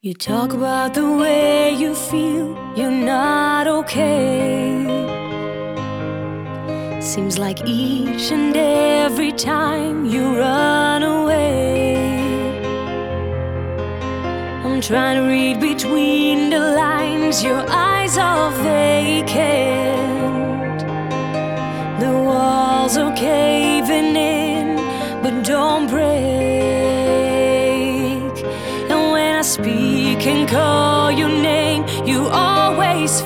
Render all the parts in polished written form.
You talk about the way you feel, you're not okay. Seems like each and every time you run away. I'm trying to read between the lines, your eyes are vacant. The walls are caving in, but don't break. And when I speak and call your name, you always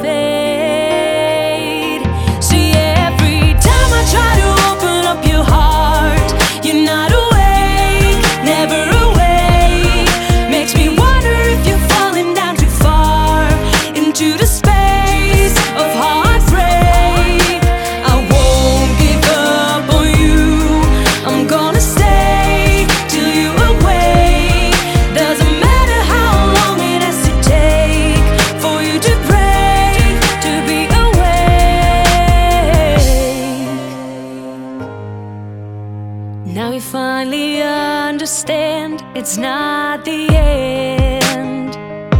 fade. See, every time I try to open up your heart, you're not awake, never awake. Makes me wonder if you're falling down too far into the space of heartbreak. I won't give up on you, I'm gonna stay till you awake. Doesn't matter how long it has to take for you to break, to be awake. Now you finally understand it's not the end.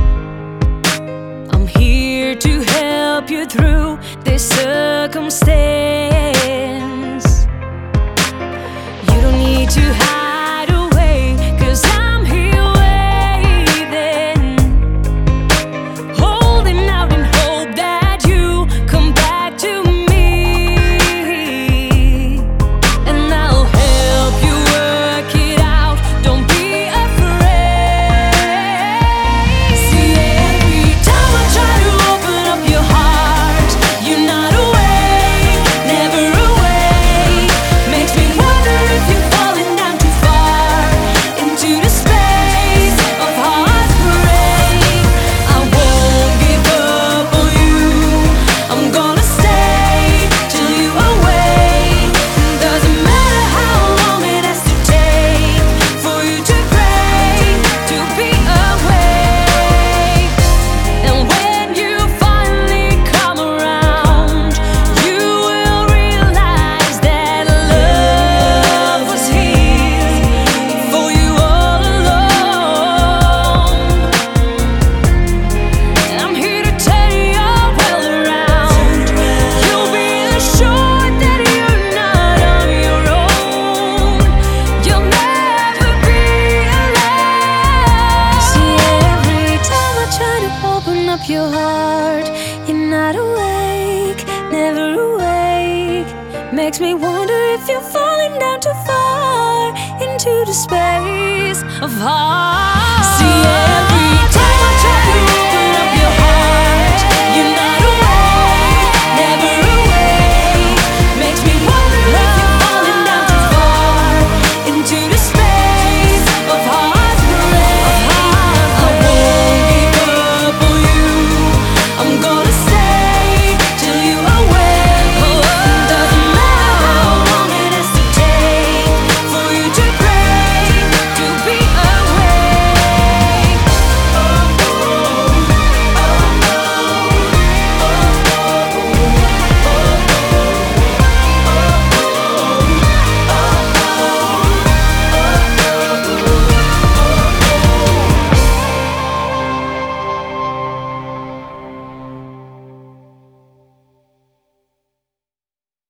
I'm here to help you through this circumstance. You don't need to hide away, 'cause I'm here waiting, holding out in hope that you come back to me. And I'll help you work it out, don't be afraid. See, every time I try to open up your heart, you're not awake, never awake. Makes me wonder if you're falling down too far into the space of heartbreak. I won't give up on you, I'm gonna stay till you awake. Doesn't matter how long it has to take for you to break, to be awake. And when you finally come around, you will realize that love was here for you all along. I'm here to turn your world around. You'll be assured that you're not on your own. You'll never be alone. See, every time I try to open up your heart, you're not awake, never awake. Makes me wonder if you're falling down too far into the space of heart. See,